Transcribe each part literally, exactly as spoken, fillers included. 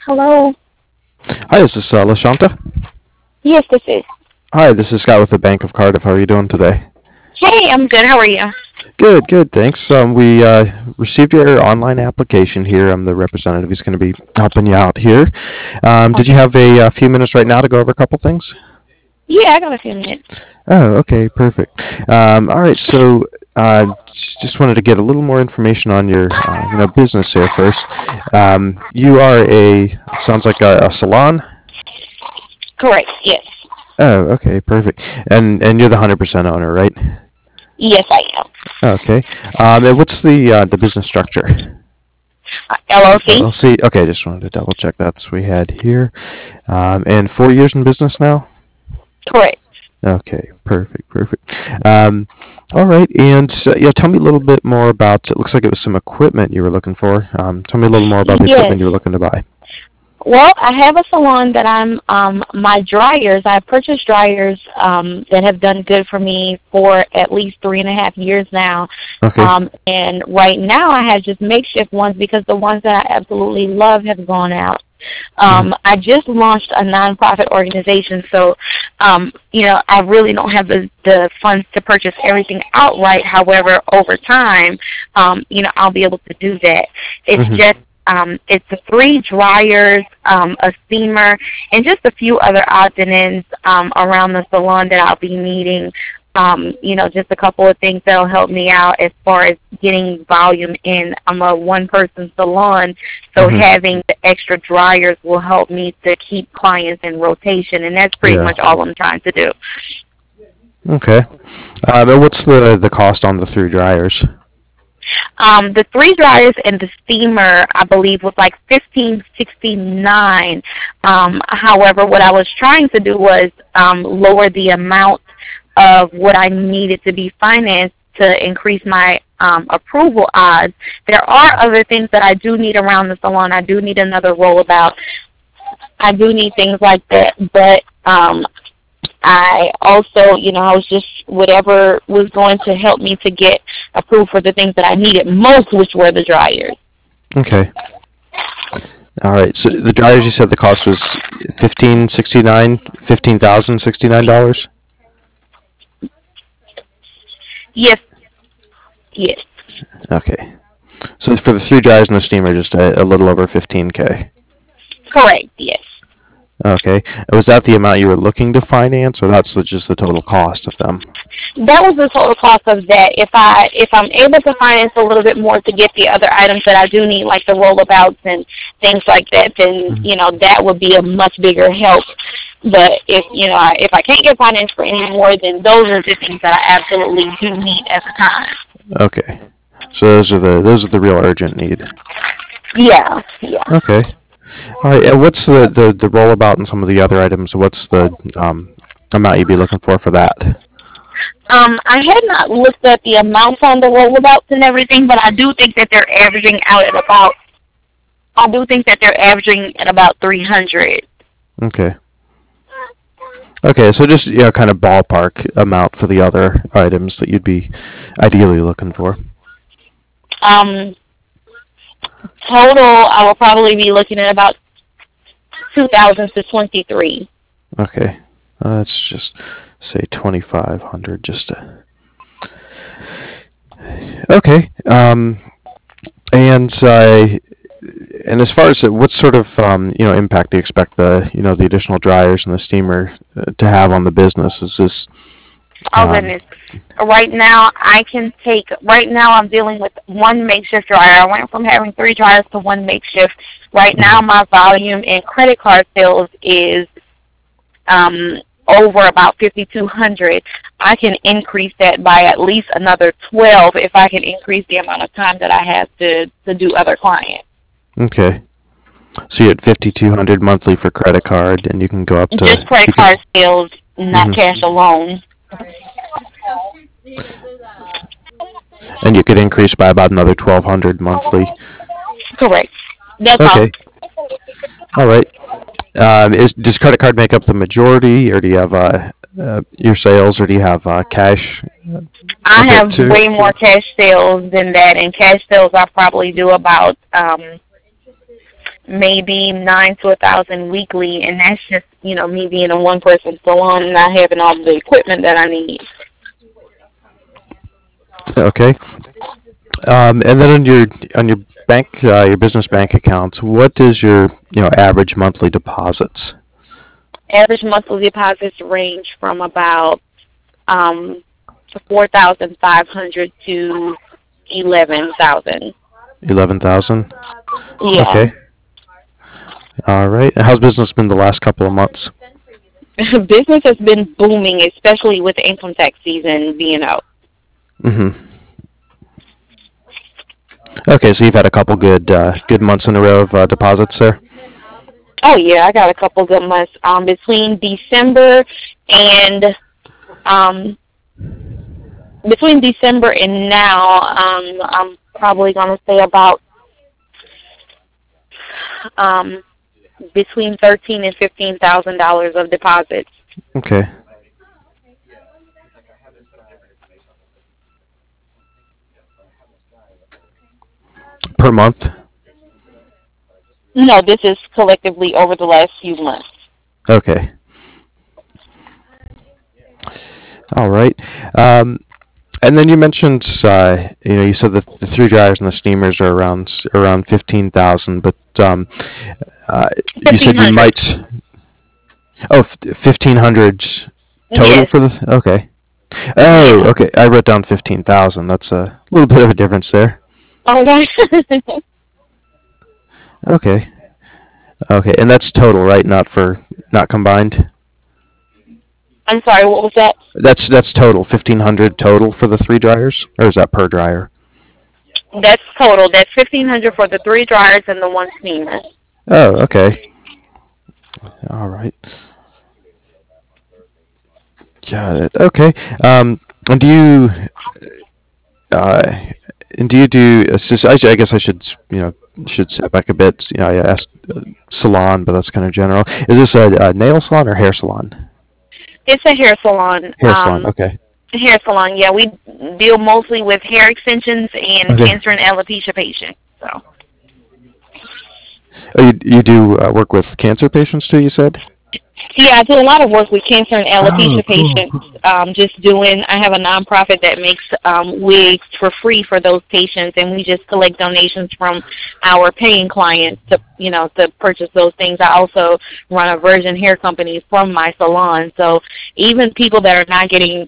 Hello. Hi, is this uh, Lashanta? Yes, this is. Hi, this is Scott with the Bank of Cardiff. How are you doing today? Hey, I'm good. How are you? Good, good, thanks. Um, we uh, received your online application here. I'm the representative who's going to be helping you out here. Um, did you Okay. have a, uh few minutes right now to go over a couple things? Yeah, I got a few minutes. Oh, okay, perfect. Um, all right, so uh, j- just wanted to get a little more information on your, uh, you know, business here first. Um, you are a, sounds like a, a salon. Correct. Yes. Oh, okay, perfect. And and you're the one hundred percent owner, right? Yes, I am. Okay. Um, and what's the uh, the business structure? Uh, L L C. L L C. Okay, just wanted to double check that's what we had here. Um, and four years in business now. Correct. Okay, perfect, perfect. Um, all right, and uh, yeah, tell me a little bit more about. It looks like it was some equipment you were looking for. Um, tell me a little more about the Yes. equipment you were looking to buy. Well, I have a salon that I'm um my dryers. I purchased dryers um that have done good for me for at least three and a half years now. Okay. Um and right now I have just makeshift ones because the ones that I absolutely love have gone out. Mhm. Um I just launched a nonprofit organization, so um you know, I really don't have the the funds to purchase everything outright. However, over time, um you know, I'll be able to do that. It's Mhm. just um, it's the three dryers, um, a steamer, and just a few other odds and ends um, around the salon that I'll be needing. Um, you know, just a couple of things that'll help me out as far as getting volume in. I'm a one-person salon, so Mhm. having the extra dryers will help me to keep clients in rotation, and that's pretty Yeah. much all I'm trying to do. Okay. Uh, but what's the the cost on the three dryers? Um, the three dryers and the steamer, I believe, was like fifteen sixty nine. Um, however, what I was trying to do was um, lower the amount of what I needed to be financed to increase my um, approval odds. There are other things that I do need around the salon. I do need another rollabout. I do need things like that, but um, I also, you know, I was just whatever was going to help me to get approved for the things that I needed most, which were the dryers. Okay. All right. So the dryers you said the cost was fifteen sixty nine, fifteen thousand sixty nine dollars. Yes, yes, Okay. So for the three dryers and the steamer, just a, a little over fifteen k. correct, yes. Okay. Was that the amount you were looking to finance, or that's the, just the total cost of them? That was the total cost of that. If I if I'm able to finance a little bit more to get the other items that I do need, like the rollabouts and things like that, then Mhm. you know that would be a much bigger help. But if you know I- if I can't get finance for any more, then those are the things that I absolutely do need at the time. Okay. So those are the those are the real urgent need. Yeah, yeah. Okay. All right. And what's the the the rollabout and some of the other items? What's the um amount you'd be looking for for that? Um, I had not looked at the amounts on the rollouts and everything, but I do think that they're averaging out at about. I do think that they're averaging at about three hundred. Okay. Okay, so just yeah, kind of ballpark amount for the other items that you'd be ideally looking for. Um, total, I will probably be looking at about two thousand to twenty three. Okay, uh, let's just say twenty five hundred. Just to... okay. Um, and uh, and as far as uh, what sort of um, you know impact do you expect the you know the additional dryers and the steamer uh, to have on the business? Is this Oh um, goodness. Right now, I can take. Right now, I'm dealing with one makeshift dryer. I went from having three dryers to one makeshift. Right now, mhm. my volume in credit card sales is um, over about fifty-two hundred. I can increase that by at least another twelve if I can increase the amount of time that I have to, to do other clients. Okay? So you're at fifty two hundred monthly for credit card, and you can go up Just to credit you can. card sales, not Mhm. cash alone. And you could increase by about another twelve hundred monthly. Correct. That's all. Okay. All right. Um, is does credit card make up the majority, or do you have uh, uh, your sales, or do you have uh, cash a I bit have too? way more cash sales than that. In cash sales, I probably do about um, maybe nine to a thousand weekly, and that's just you know me being a one person salon and not having all the equipment that I need. Okay. Um, and then on your on your bank uh, your business bank account, what is your you know average monthly deposits? Average monthly deposits range from about um four thousand five hundred to eleven thousand. Eleven thousand. Yeah. Okay. All right. And how's business been the last couple of months? Business has been booming, especially with the income tax season being out. Mm-hmm. Okay, so you've had a couple good uh, good months in a row of uh, deposits there. Oh yeah, I got a couple good months. Um, between December and um, between December and now, um, I'm probably gonna say about um between thirteen and fifteen thousand dollars of deposits. Okay. Per month. No, this is collectively over the last few months. Okay. All right. Um, and then you mentioned, uh, you know, you said that the three dryers and the steamers are around around fifteen thousand, but um, uh, you Fifteen said you hundred. might. Oh, fifteen hundred total Yes. for the. Okay. Oh, Yeah. okay. I wrote down fifteen thousand. That's a little bit of a difference there. Okay. Okay. Okay, and that's total, right? Not for not combined. I'm sorry. What was that? That's that's total. Fifteen hundred total for the three dryers, or is that per dryer? That's total. That's fifteen hundred for the three dryers and the one steamer. Oh, okay. All right. Got it. Okay. Um, and do you uh, and do you do? uh, sis- I, sh- I guess I should you know should step back a bit. You know, I asked uh, salon, but that's kind of general. Is this a, a nail salon or hair salon? It's a hair salon. Hair salon. Um, Okay. hair salon. Yeah, we deal mostly with hair extensions and Okay. cancer and alopecia patients. So. Oh, you you do uh, work with cancer patients too? You said. Yeah, I do a lot of work with cancer and Oh, alopecia cool. patients. Um, just doing, I have a nonprofit that makes um, wigs for free for those patients, and we just collect donations from our paying clients to, you know, to purchase those things. I also run a virgin hair company from my salon, so even people that are not getting,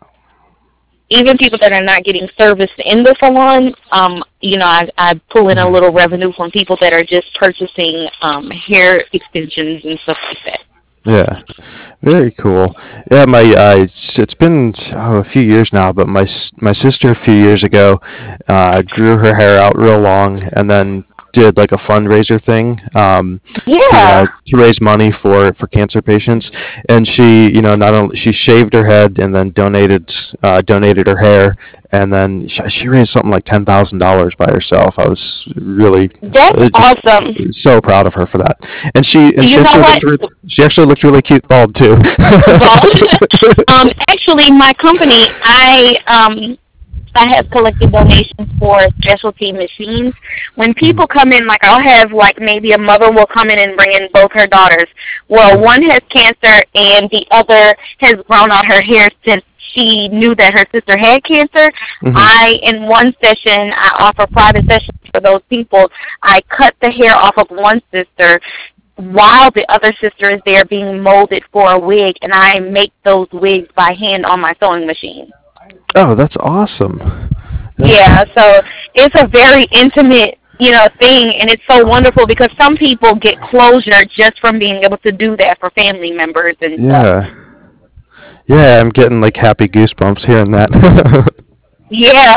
even people that are not getting serviced in the salon, um, you know, I, I pull in a Mhm. little revenue from people that are just purchasing um, hair extensions and stuff like that. Yeah, very cool. Yeah, my uh, it's, it's been oh, a few years now, but my s- my sister a few years ago uh, grew her hair out real long, and then did like a fundraiser thing um, to uh, Yeah. to raise money for for cancer patients. And she, you know, not only she shaved her head and then donated uh, donated her hair, and then she, she raised something like ten thousand dollars by herself. I was really That's uh, just awesome. so proud of her for that. And she and You she know actually what? looked re- she actually looked really cute bald too. Well, um, actually, my company, I um, I have collected donations for specialty machines. When Mhm, people come in, like I'll have like maybe a mother will come in and bring in both her daughters. Well, mhm, one has cancer and the other has grown out her hair since she knew that her sister had cancer. mhm. I, in one session, I offer private sessions for those people. I cut the hair off of one sister while the other sister is there being molded for a wig, and I make those wigs by hand on my sewing machine. Oh, that's awesome. That's Yeah, so it's a very intimate, you know, thing, and it's so wonderful because some people get closure just from being able to do that for family members and stuff. yeah. Yeah, I'm getting like happy goosebumps hearing that. Yeah,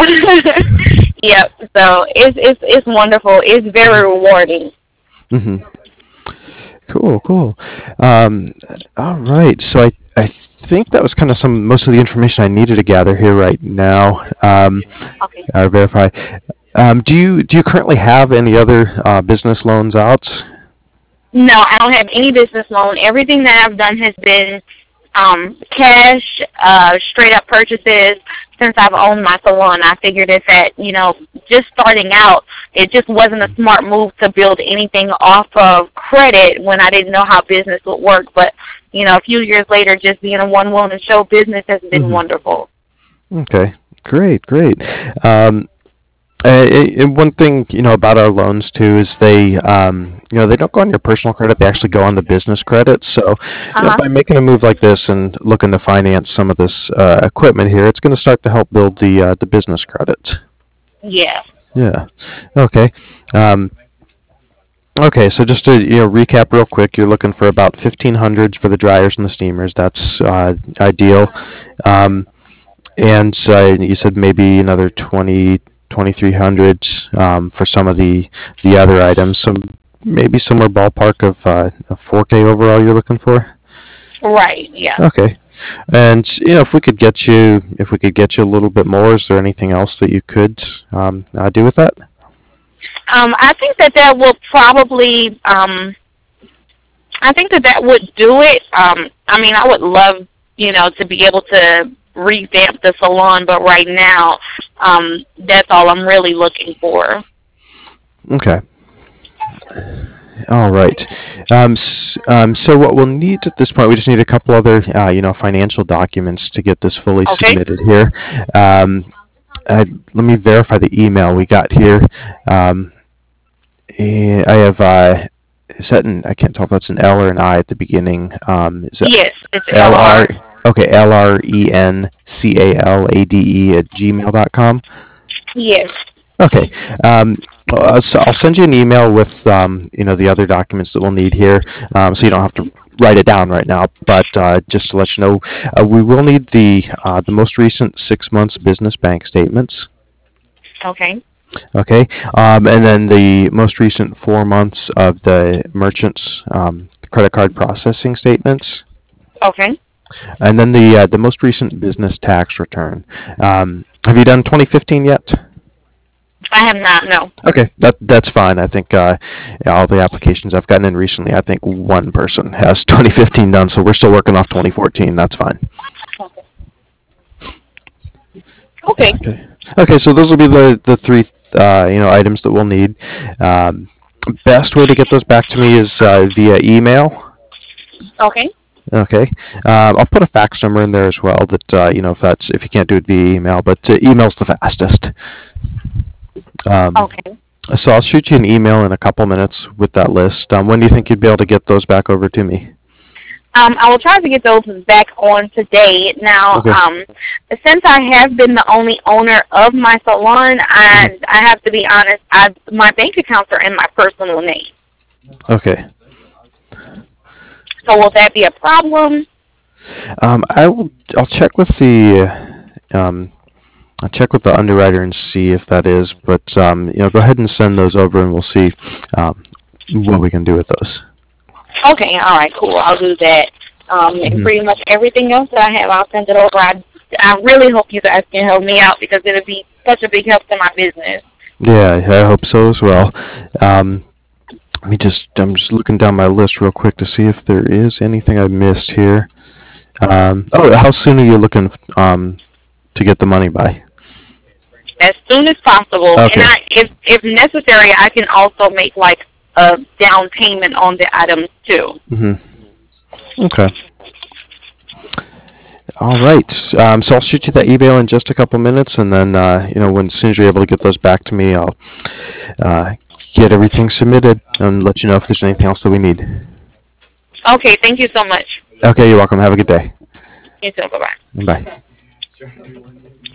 yep. So it's it's it's wonderful. It's very rewarding. hmm Cool, cool. Um, all right. So I, I think that was kind of some most of the information I needed to gather here right now. Um, Okay. uh, verify. Um, do you do you currently have any other uh, business loans out? No, I don't have any business loan. Everything that I've done has been um, cash, uh, straight up purchases since I've owned my salon, I figured it that, you know, just starting out, it just wasn't a smart move to build anything off of credit when I didn't know how business would work. But, you know, a few years later, just being a one-woman show business has been mm-hmm. wonderful. Okay, great, great. Um, and one thing, you know, about our loans too is they, um, you know, they don't go on your personal credit; they actually go on the business credit. So, uh-huh. you know, by making a move like this and looking to finance some of this uh, equipment here, it's going to start to help build the uh, the business credit. Yeah. Yeah. Okay. Um, okay. So just to you know recap real quick, you're looking for about fifteen hundreds for the dryers and the steamers. That's uh, ideal. Um, and uh, you said maybe another twenty. twenty-three hundred um, for some of the the other items. So maybe somewhere ballpark of uh, a four K overall you're looking for. Right. Yeah. Okay. And you know, if we could get you, if we could get you a little bit more, is there anything else that you could um, uh, do with that? Um, I think that that will probably. Um, I think that that would do it. Um, I mean, I would love, you know, to be able to revamp the salon, but right now, um, that's all I'm really looking for. Okay. All right. Um, s- um, so what we'll need at this point, we just need a couple other, uh, you know, financial documents to get this fully Okay. submitted here. Um, I, let me verify the email we got here. Um, eh, I have, uh, is that an, I can't tell if that's an L or an I at the beginning. Um, is that Yes, it's L R? L R. Okay, L R E N C A L A D E at gmail dot com. Yes. Okay. Um, uh, so I'll send you an email with um, you know the other documents that we'll need here, um, so you don't have to write it down right now. But uh, just to let you know, uh, we will need the uh, the most recent six months business bank statements. Okay. Okay. Um, and then the most recent four months of the merchant's um, credit card processing statements. Okay. And then the uh, the most recent business tax return. Um, have you done twenty fifteen yet? I have not. No. Okay, that that's fine. I think uh, yeah, all the applications I've gotten in recently, I think one person has twenty fifteen done, so we're still working off twenty fourteen. That's fine. Okay. Okay. Okay. Okay. So those will be the the three uh, you know items that we'll need. Um, best way to get those back to me is uh, via email. Okay. Okay, um, I'll put a fax number in there as well. That uh, you know, if that's if you can't do it via email, but uh, email's the fastest. Um, okay. So I'll shoot you an email in a couple minutes with that list. Um, when do you think you'd be able to get those back over to me? Um, I will try to get those back on today. Now, Okay. um, since I have been the only owner of my salon, I I have to be honest. I my bank accounts are in my personal name. Okay. So will that be a problem? Um, I will. I'll check with the. Um, I'll check with the underwriter and see if that is. But um, you know, go ahead and send those over, and we'll see um, what we can do with those. Okay. All right. Cool. I'll do that. Um, and Mhm. pretty much everything else that I have, I'll send it over. I I really hope you guys can help me out because it'll be such a big help to my business. Yeah, I hope so as well. Um, let me just. I'm just looking down my list real quick to see if there is anything I missed here. Um, oh, how soon are you looking um, to get the money by? As soon as possible, Okay. and I, if if necessary, I can also make like a down payment on the items too. Mm-hmm. Okay. All right. Um, so I'll shoot you that email in just a couple minutes, and then uh, you know, when as soon as you're able to get those back to me, I'll uh, get everything submitted and let you know if there's anything else that we need. Okay, thank you so much. Okay, you're welcome. Have a good day. You too. Bye bye. Bye.